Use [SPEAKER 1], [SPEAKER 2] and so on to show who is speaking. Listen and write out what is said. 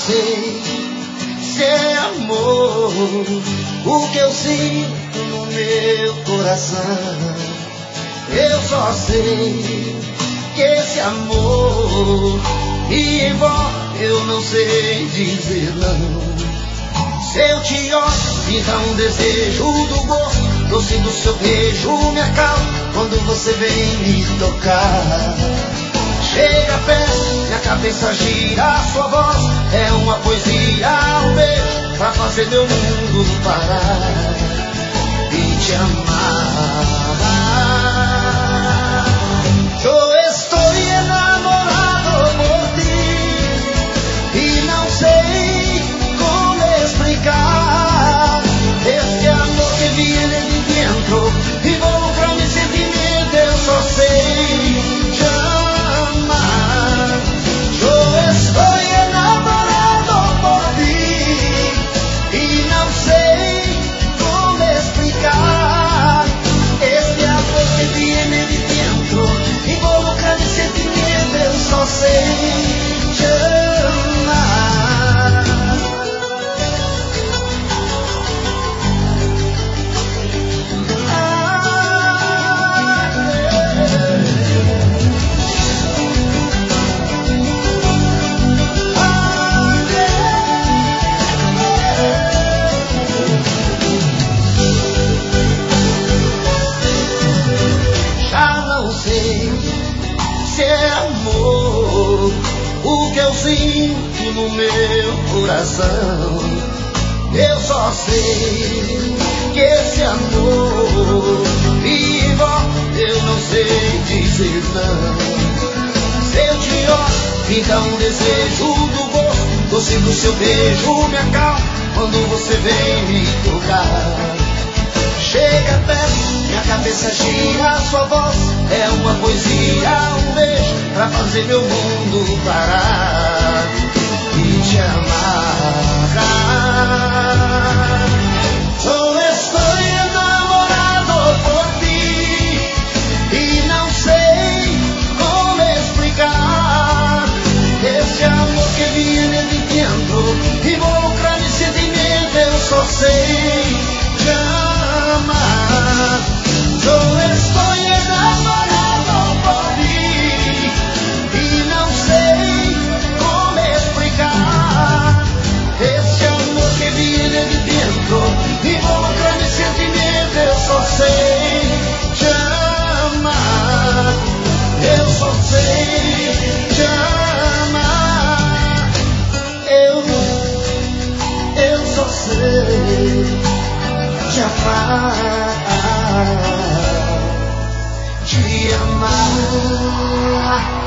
[SPEAKER 1] sei se é amor o que eu sinto no meu coração. Eu só sei que esse amor me envolve, eu não sei dizer não. Se eu te olho, pinta um desejo do gosto, doce do seu beijo me acalma quando você vem me tocar. Chega perto, minha cabeça gira, sua voz é uma poesia, um beijo pra fazer meu mundo parar e te amar. Eu estou enamorado por ti e não sei como explicar esse amor que viene de dentro, involucra meu sentimento, eu só sei te amar. Eu estou enamorado por ti e não sei como explicar esse amor que viene de dentro, involucra meu sentimento, eu só sei te amar. Já não sei se é amor o que eu sinto no meu coração. Eu só sei que esse amor me envolve, eu não sei dizer não. Se eu te olho, fica um desejo do gosto, doce do seu beijo me acalma quando você vem me tocar. Chega perto, minha cabeça gira, sua voz é uma poesia, um beijo pra fazer meu mundo parar e te amar. Eu estou enamorado por ti e não sei como explicar esse amor que viene de dentro, involucra meu sentimento, eu só sei te amar. Eu estou enamorado por ti e não sei como explicar esse amor que viene de dentro, involucra meu sentimento, eu só sei te amar. Eu só sei te amar. Eu só sei te amar, te amar.